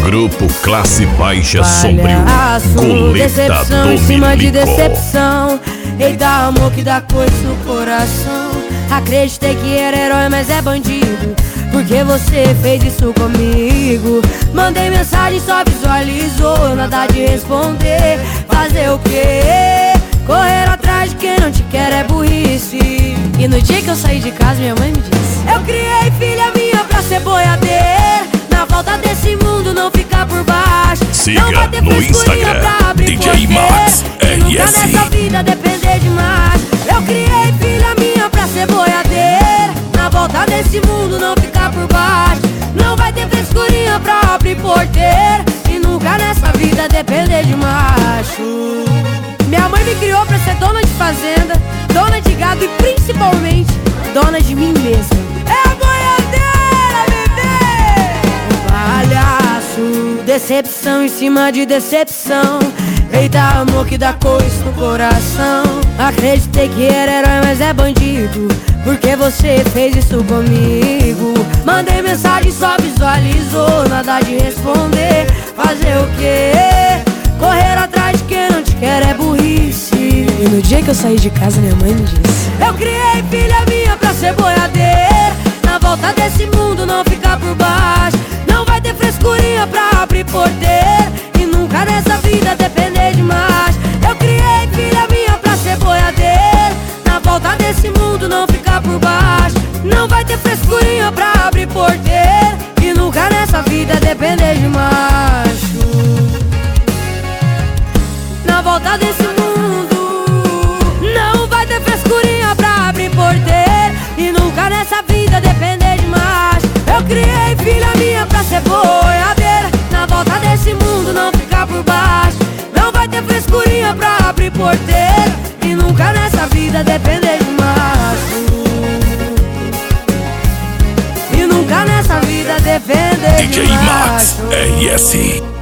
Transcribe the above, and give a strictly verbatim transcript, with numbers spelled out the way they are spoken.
Grupo Classe Baixa Sombrio, Goleta decepção em cima de Dominico. decepção. Eita, amor que dá coisa no coração. Acreditei que era herói, mas é bandido. Porque você fez isso comigo. Mandei mensagem, só visualizou. Nada de responder. Fazer o quê? Correr atrás de quem não te quer é burrice. E no dia que eu saí de casa, minha mãe me disse: eu criei filha minha pra ser boiadeira. Na volta desse mundo não ficar por baixo. Siga não vai ter no frescurinha Instagram, pra abrir D J Max e nunca R S. nessa vida depender demais. Eu criei filha minha pra ser boiadeira. Na volta desse mundo não ficar por baixo. Não vai ter frescurinha pra abrir porteira. E nunca nessa vida depender de macho. Minha mãe me criou pra ser dona de fazenda, dona de gado e principalmente dona de mim mesma. É a boiadeira, bebê! Palhaço, decepção em cima de decepção. Eita, amor que dá coisa no coração. Acreditei que era herói, mas é bandido. Porque você fez isso comigo. Mandei mensagem, só visualizou. Nada de responder. Fazer o quê? Correr atrás de quem não te quer é burrice. E no dia que eu saí de casa, minha mãe me disse: eu criei filha minha pra ser boiadeira. Na volta desse mundo não ficar por baixo. Não vai ter frescurinha pra abrir porteira. E nunca nessa vida depender de mais. Eu criei filha minha pra ser boiadeira. Na volta desse mundo não ficar por baixo. Não vai ter frescurinha pra abrir porteira. E nunca nessa vida depender de macho. Na volta desse mundo não vai ter frescurinha pra abrir porteira. E nunca nessa vida depender de macho. Eu criei filha minha pra ser boiadeira. Na volta desse mundo não ficar por baixo. Não vai ter frescurinha pra abrir porteira. E nunca nessa vida depender de macho. E nunca nessa vida depender de D J Max macho. R S.